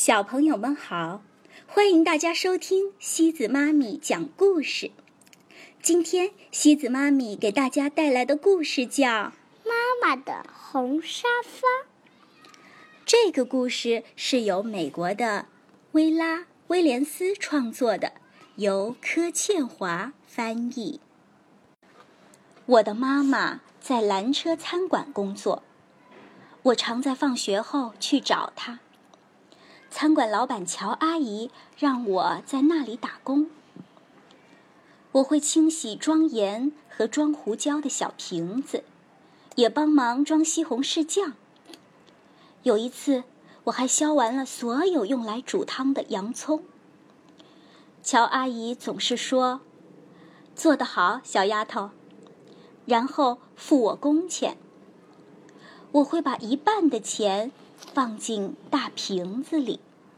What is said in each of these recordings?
小朋友们好，欢迎大家收听西子妈咪讲故事。今天西子妈咪给大家带来的故事叫《 妈妈的红沙发》。 这个故事是由美国的威拉·威廉斯创作的，由柯倩华翻译。我的妈妈在蓝车餐馆工作，我常在放学后去找她。餐馆老板乔阿姨让我在那里打工。我会清洗装盐和装胡椒的小瓶子，也帮忙装西红柿酱。有一次，我还削完了所有用来煮汤的洋葱。乔阿姨总是说：“做得好，小丫头。”然后付我工钱。我会把一半的钱放进大瓶子里。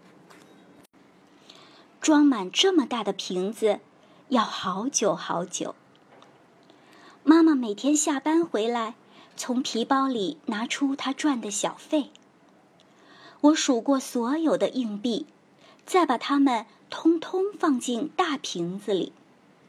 装满这么大的瓶子要好久好久。妈妈每天下班回来，从皮包里拿出她赚的小费。我数过所有的硬币，再把它们通通放进大瓶子里。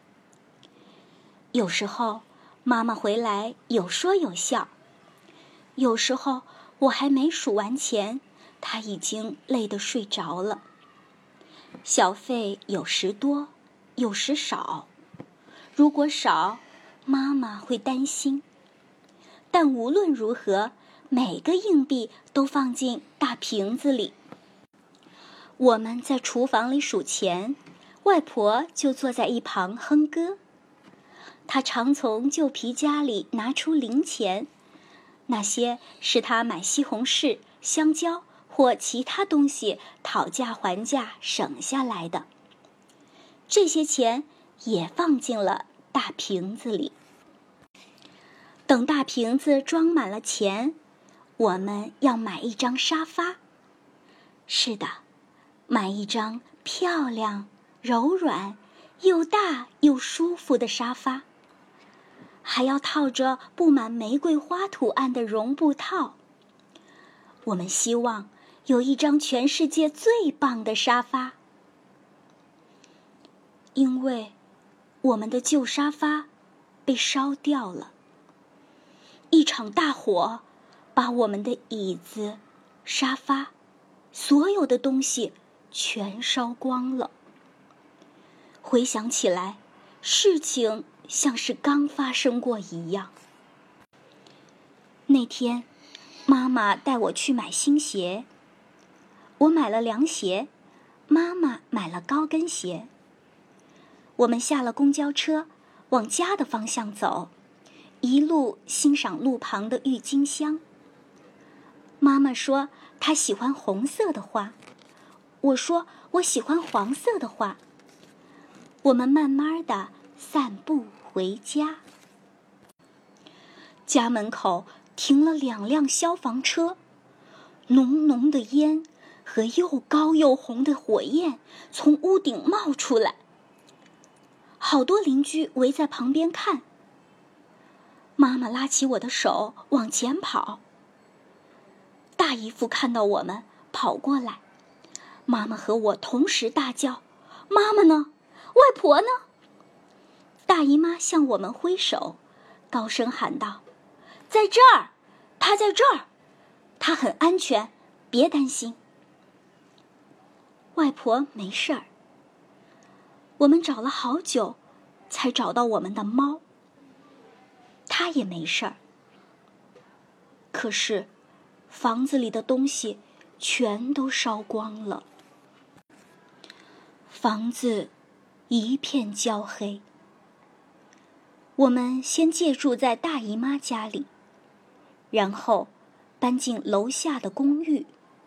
有时候妈妈回来有说有笑，有时候我还没数完钱，她已经累得睡着了。小费有时多，有时少。如果少，妈妈会担心。但无论如何，每个硬币都放进大瓶子里。我们在厨房里数钱，外婆就坐在一旁哼歌。她常从旧皮夹里拿出零钱，那些是她买西红柿、香蕉或其他东西讨价还价省下来的。这些钱也放进了大瓶子里。等大瓶子装满了钱，我们要买一张沙发。是的，买一张漂亮、柔软、又大又舒服的沙发，还要套着布满玫瑰花图案的绒布套。我们希望有一张全世界最棒的沙发，因为我们的旧沙发被烧掉了。一场大火把我们的椅子、沙发，所有的东西全烧光了。回想起来，事情像是刚发生过一样。那天妈妈带我去买新鞋，我买了凉鞋，妈妈买了高跟鞋。我们下了公交车，往家的方向走，一路欣赏路旁的郁金香。妈妈说她喜欢红色的花，我说我喜欢黄色的花。我们慢慢地散步回家。家门口停了2辆消防车，浓浓的烟和又高又红的火焰从屋顶冒出来。好多邻居围在旁边看。妈妈拉起我的手往前跑。大姨夫看到我们跑过来，妈妈和我同时大叫：“妈妈呢？外婆呢？”大姨妈向我们挥手，高声喊道：“在这儿，她在这儿，她很安全，别担心。”外婆没事儿。我们找了好久，才找到我们的猫，它也没事儿。可是，房子里的东西全都烧光了，房子一片焦黑。我们先借住在大姨妈家里，然后搬进楼下的公寓。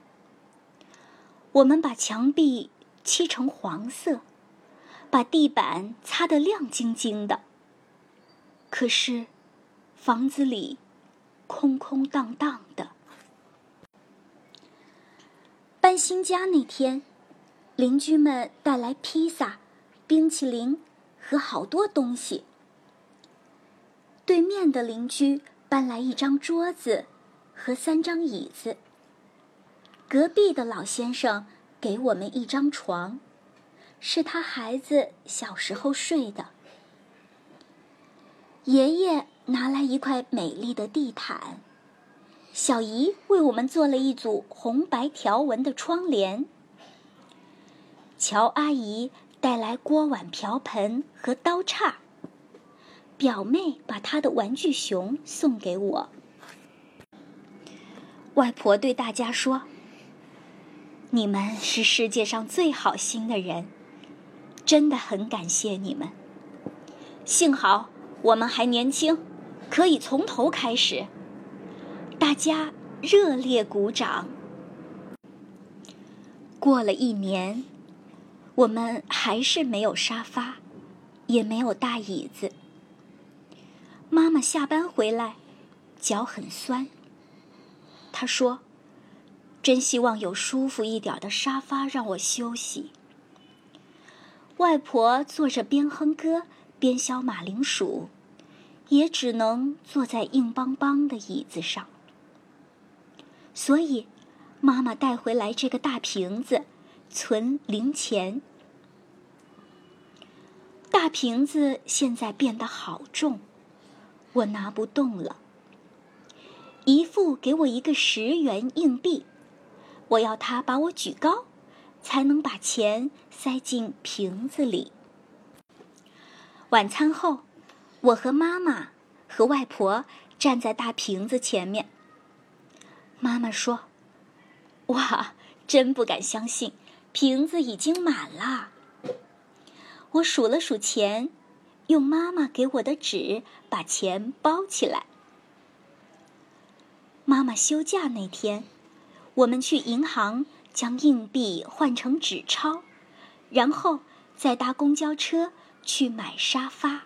我们把墙壁漆成黄色，把地板擦得亮晶晶的。可是，房子里空空荡荡的。搬新家那天，邻居们带来披萨、冰淇淋和好多东西。对面的邻居搬来一张桌子和3张椅子。隔壁的老先生给我们一张床，是他孩子小时候睡的。爷爷拿来一块美丽的地毯，小姨为我们做了一组红白条纹的窗帘。乔阿姨带来锅碗瓢盆和刀叉，表妹把她的玩具熊送给我。外婆对大家说：“你们是世界上最好心的人，真的很感谢你们。幸好我们还年轻，可以从头开始。”大家热烈鼓掌。过了1年，我们还是没有沙发，也没有大椅子。妈妈下班回来，脚很酸。她说：“真希望有舒服一点的沙发让我休息。”外婆坐着边哼歌边削马铃薯，也只能坐在硬邦邦的椅子上。所以，妈妈带回来这个大瓶子，存零钱。大瓶子现在变得好重，我拿不动了。姨父给我一个10元硬币，我要他把我举高，才能把钱塞进瓶子里。晚餐后，我和妈妈和外婆站在大瓶子前面。妈妈说：“哇，真不敢相信，瓶子已经满了。”我数了数钱，用妈妈给我的纸把钱包起来。妈妈休假那天，我们去银行将硬币换成纸钞，然后再搭公交车去买沙发。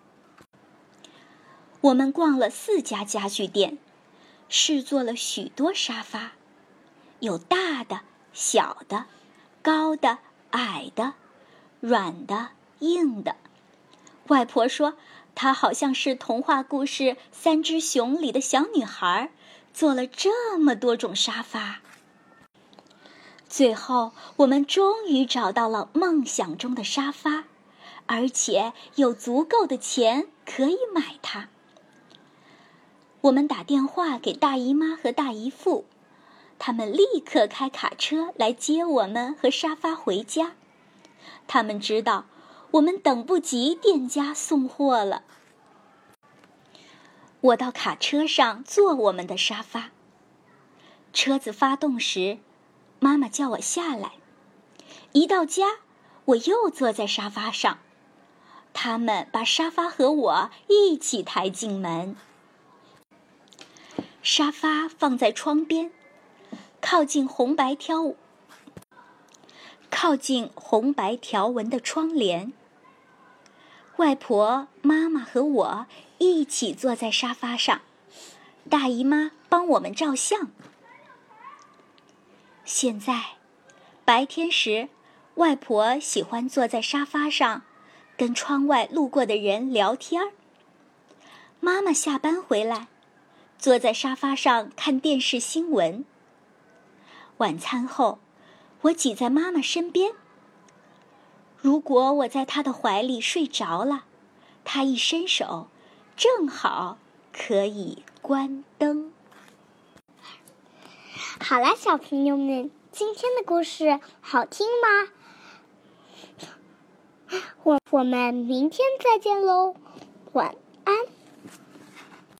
我们逛了4家家具店，试坐了许多沙发，有大的、小的、高的、矮的、软的、硬的。外婆说，她好像是童话故事《3只熊》里的小女孩，做了这么多种沙发。最后，我们终于找到了梦想中的沙发，而且有足够的钱可以买它。我们打电话给大姨妈和大姨父，他们立刻开卡车来接我们和沙发回家。他们知道我们等不及店家送货了。我到卡车上坐我们的沙发。车子发动时，妈妈叫我下来。一到家，我又坐在沙发上。他们把沙发和我一起抬进门。沙发放在窗边，靠近红白条纹的窗帘。外婆、妈妈和我一起坐在沙发上，大姨妈帮我们照相。现在，白天时，外婆喜欢坐在沙发上，跟窗外路过的人聊天。妈妈下班回来，坐在沙发上看电视新闻。晚餐后，我挤在妈妈身边。如果我在她的怀里睡着了，她一伸手，正好可以关灯。 好啦，小朋友们，今天的故事好听吗？我们明天再见喽，晚安。